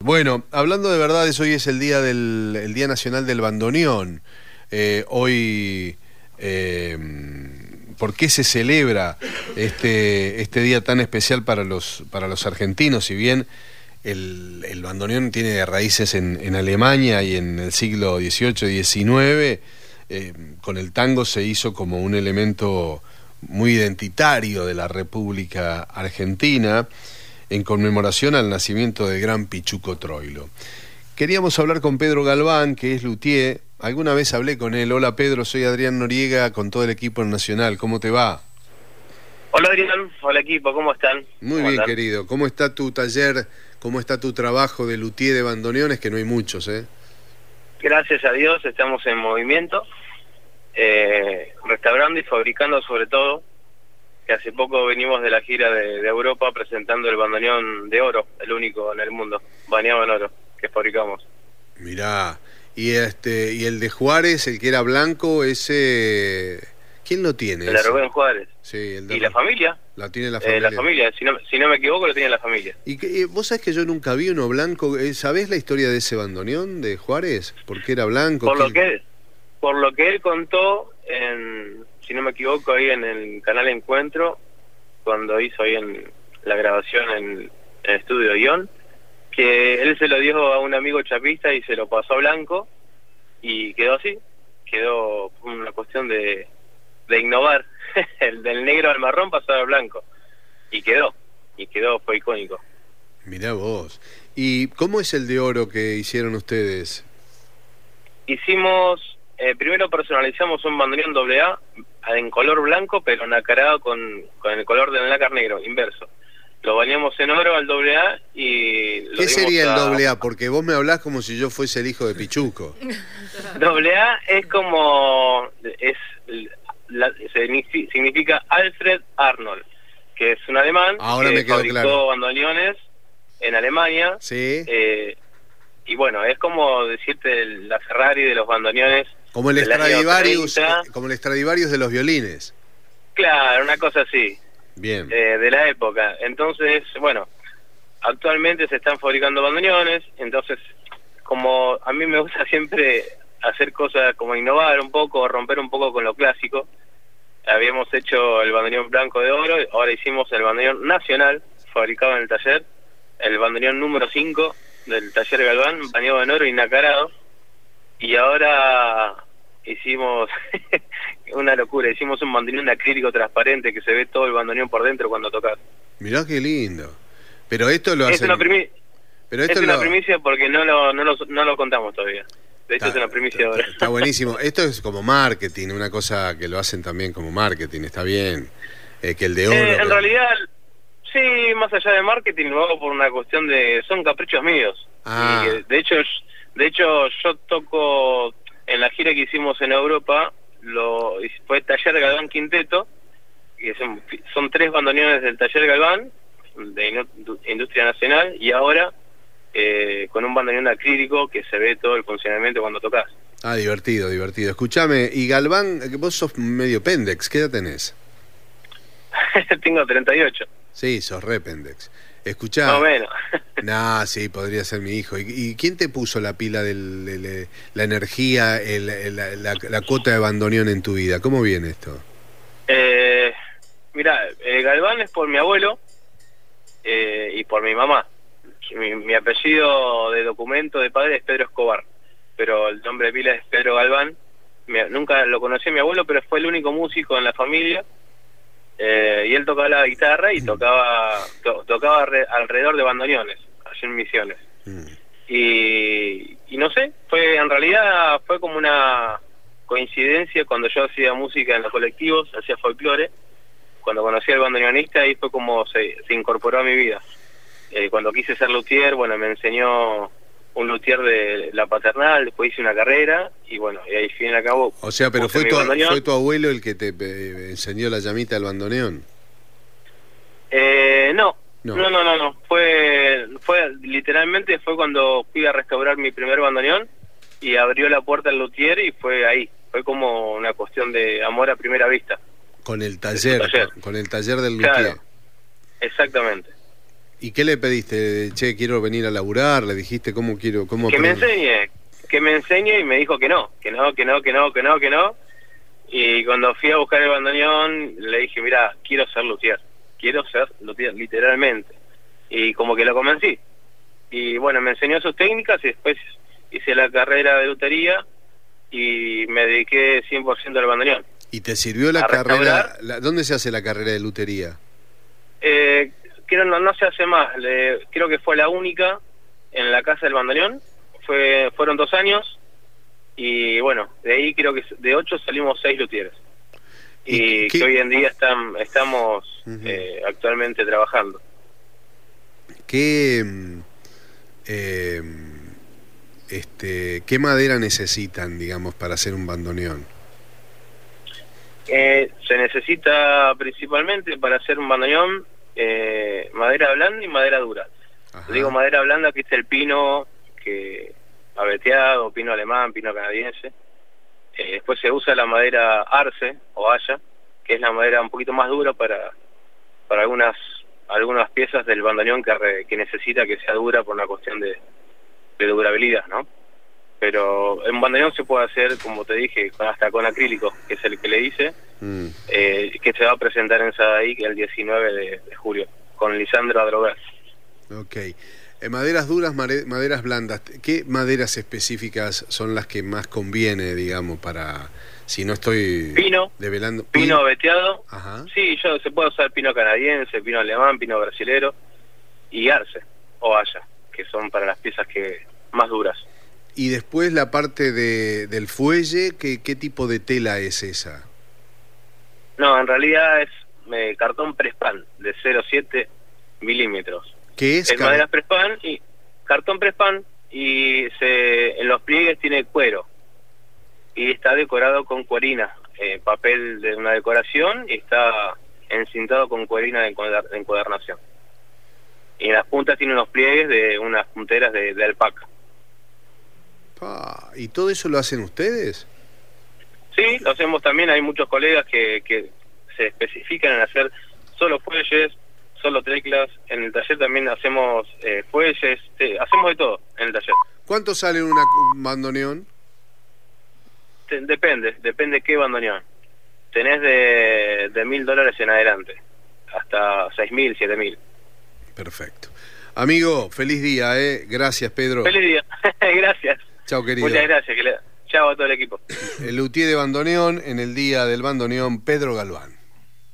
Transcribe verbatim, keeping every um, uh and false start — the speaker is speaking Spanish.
Bueno, hablando de verdades, hoy es el día del el Día Nacional del Bandoneón. Eh, hoy, eh, ¿por qué se celebra este este día tan especial para los para los argentinos? Si bien el, el bandoneón tiene raíces en, en Alemania y en el siglo dieciocho y diecinueve, eh, con el tango se hizo como un elemento muy identitario de la República Argentina, en conmemoración al nacimiento del gran Pichuco Troilo. Queríamos hablar con Pedro Galván, que es luthier. Alguna vez hablé con él. Hola Pedro, soy Adrián Noriega, con todo el equipo en Nacional. ¿Cómo te va? Hola Adrián, hola equipo, ¿cómo están? Muy ¿Cómo bien, andan? querido. ¿Cómo está tu taller? ¿Cómo está tu trabajo de luthier de bandoneones? Que no hay muchos, ¿eh? Gracias a Dios estamos en movimiento, eh, restaurando y fabricando sobre todo, que hace poco venimos de la gira de, de Europa presentando el bandoneón de oro, el único en el mundo, bañado en oro, que fabricamos. Mirá, y este y el de Juárez, el que era blanco, ese... ¿Quién lo tiene? El de ese? Rubén Juárez. Sí, el de ¿Y la familia? La tiene la Eh, familia. la familia, si no, si no me equivoco, lo tiene la familia. ¿Y que, eh, vos sabés que yo nunca vi uno blanco? Eh, ¿Sabés la historia de ese bandoneón de Juárez? ¿Por qué era blanco? Por lo ¿Qué- que por lo que él contó, en, si no me equivoco, ahí en el canal Encuentro, cuando hizo ahí en la grabación en, en el estudio Guión, que él se lo dio a un amigo chapista y se lo pasó a blanco y quedó así, quedó una cuestión de, de innovar, el del negro al marrón pasó al blanco y quedó, y quedó, fue icónico. Mirá vos. ¿Y cómo es el de oro que hicieron ustedes? Hicimos, eh, primero personalizamos un bandoneón doble A en color blanco, pero nacarado con, con el color del nácar negro, inverso. Lo bañamos en oro al doble A y... lo ¿Qué dimos sería el a- doble A? Porque vos me hablás como si yo fuese el hijo de Pichuco. Doble A es como... es la- signifi- significa Alfred Arnold, que es un alemán Ahora que me quedó fabricó claro. bandoneones en Alemania. Sí. Eh, y bueno, es como decirte la Ferrari de los bandoneones. Como el del año Stradivarius, treinta. eh, como el Stradivarius de los violines. Claro, una cosa así, Bien. eh, de la época. Entonces, bueno, actualmente se están fabricando bandoneones, entonces, como a mí me gusta siempre hacer cosas como innovar un poco, romper un poco con lo clásico, habíamos hecho el bandoneón blanco de oro, ahora hicimos el bandoneón nacional, fabricado en el taller, el bandoneón número cinco del taller Galván, bañado en oro y nacarado, y ahora hicimos una locura, hicimos un bandoneón de acrílico transparente que se ve todo el bandoneón por dentro cuando tocas. Mirá qué lindo. Pero esto lo Es hacen... una, primi Pero es esto una lo... primicia porque no lo, no, lo, no lo contamos todavía. De hecho, Está, es una primicia está- ahora. está buenísimo. Esto es como marketing, una cosa que lo hacen también como marketing, está bien. Eh, que el de oro... Eh, en que- realidad, sí, más allá de marketing, lo hago por una cuestión de... son caprichos míos. Ah. Y, eh, de hecho, de hecho, yo toco en la gira que hicimos en Europa, lo fue Taller Galván Quinteto, que son, son tres bandoneones del Taller Galván, de Inu- Industria Nacional, y ahora eh, con un bandoneón acrílico que se ve todo el funcionamiento cuando tocas. Ah, divertido, divertido. Escuchame, y Galván, eh, vos sos medio pendex, ¿qué edad tenés? Tengo treinta y ocho. Sí, sos re pendex. Escuchá. Más o menos. Nah, sí, podría ser mi hijo. ¿Y, y quién te puso la pila de la energía, el- el- la, la- la cuota de bandoneón en tu vida? ¿Cómo viene esto? Eh, mira, eh, Galván es por mi abuelo eh, y por mi mamá. Mi, mi apellido de documento de padre es Pedro Escobar, pero el nombre de pila es Pedro Galván. Mi- nunca lo conocí a mi abuelo, pero fue el único músico en la familia. Eh, y él tocaba la guitarra y tocaba to- tocaba re- alrededor de bandoneones, allí en Misiones. Mm. Y, y no sé, fue en realidad fue como una coincidencia cuando yo hacía música en los colectivos, hacía folclore, cuando conocí al bandoneonista y fue como se, se incorporó a mi vida. Eh, cuando quise ser luthier, bueno, me enseñó un luthier de la paternal, después hice una carrera y bueno, y ahí fin y al cabo. O sea, pero puse fue mi tu, bandoneón. fue tu abuelo el que te eh, enseñó la llamita del bandoneón. Eh, no, No. no, no, no, no, fue, fue literalmente fue cuando fui a restaurar mi primer bandoneón y abrió la puerta al luthier y fue ahí, fue como una cuestión de amor a primera vista. Con el taller, taller. Con, con el taller del luthier. Claro, exactamente. ¿Y qué le pediste? Che, quiero venir a laburar, le dijiste cómo quiero, cómo... Que me aprendo? enseñe, que me enseñe y me dijo que no, que no, que no, que no, que no, que no. Y cuando fui a buscar el bandoneón, le dije, mira, quiero ser luthier, quiero ser luthier, literalmente. Y como que lo convencí. Y bueno, me enseñó sus técnicas y después hice la carrera de lutería y me dediqué cien por ciento al bandoneón. ¿Y te sirvió la a carrera? La, ¿Dónde se hace la carrera de lutería? Eh, creo no, no se hace más, le, creo que fue la única en la Casa del Bandoneón, fue fueron dos años y bueno, de ahí creo que de ocho salimos seis luthieres. Y, y que hoy en día están, estamos uh-huh. eh, actualmente trabajando. ¿Qué, eh, este, ¿Qué madera necesitan, digamos, para hacer un bandoneón? Eh, se necesita principalmente para hacer un bandoneón eh, madera blanda y madera dura. Ajá. Digo madera blanda, que es el pino que abeteado, pino alemán, pino canadiense. Eh, después se usa la madera arce o haya, que es la madera un poquito más dura para para algunas algunas piezas del bandoneón que, re, que necesita que sea dura por una cuestión de, de durabilidad, ¿no? Pero en bandoneón se puede hacer, como te dije, hasta con acrílico, que es el que le hice, mm. eh, que se va a presentar en Sadaí el diecinueve de, de julio, con Lisandro Adrogas. Ok. Eh, maderas duras, maderas blandas, ¿qué maderas específicas son las que más conviene, digamos, para, si no estoy pino, develando? Pino, pino veteado. Ajá. Sí, yo se puede usar pino canadiense, pino alemán, pino brasilero y arce o haya, que son para las piezas que más duras. Y después la parte de, del fuelle, ¿qué, ¿qué tipo de tela es esa? No, en realidad es eh, cartón Prespan de cero coma siete milímetros. ¿Qué es? Es madera Prespan y cartón Prespan y se, en los pliegues tiene cuero y está decorado con cuerina, eh, papel de una decoración y está encintado con cuerina de encuadernación. Y en las puntas tiene unos pliegues de unas punteras de, de alpaca. Ah, ¿y todo eso lo hacen ustedes? Sí, lo hacemos también. Hay muchos colegas que, que se especifican en hacer solo fuelles, solo teclas. En el taller también hacemos eh, fuelles, sí, hacemos de todo en el taller. ¿Cuánto sale una, un bandoneón? Te, depende, depende qué bandoneón. Tenés de, de mil dólares en adelante, hasta seis mil, siete mil. Perfecto. Amigo, feliz día, ¿eh? Gracias, Pedro. Feliz día, gracias. Chao, querido. Muchas gracias. Que le... Chao a todo el equipo. El luthier de bandoneón en el día del bandoneón, Pedro Galván.